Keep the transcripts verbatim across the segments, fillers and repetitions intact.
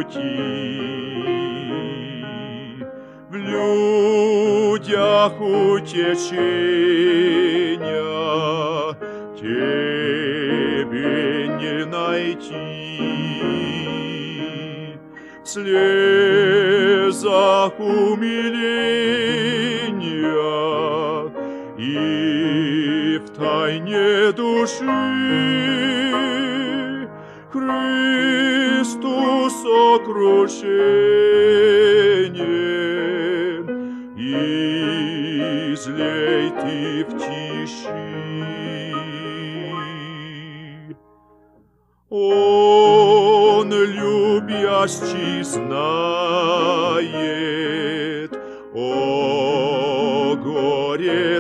пути. В людях утешения тебе не найти. В слезах умиления и в тайне души Христу сокрушение излей ты в тиши. Он, любящий, знает о горе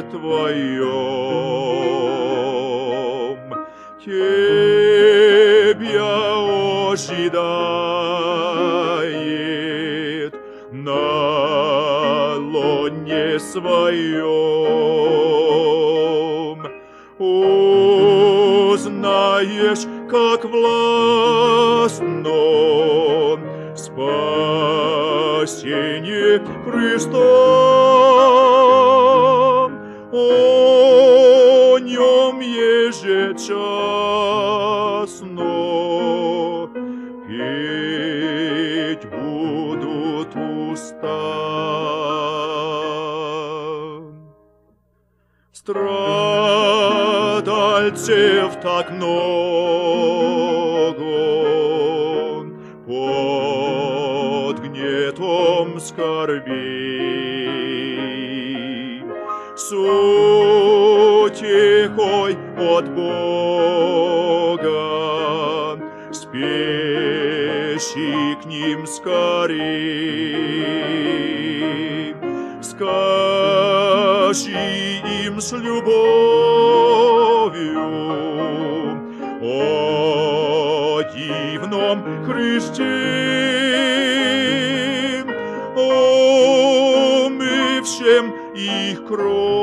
твоем, тебя ожидает на лоне своем. Узнаешь, как властно спасение Христа, о нем ежечасно петь будут уста. Страдальцев так много под гнетом скорби, с утехой от Бога спеши к ним скорей. Скажи им с любовью о дивном Христе, омывшем их кровь.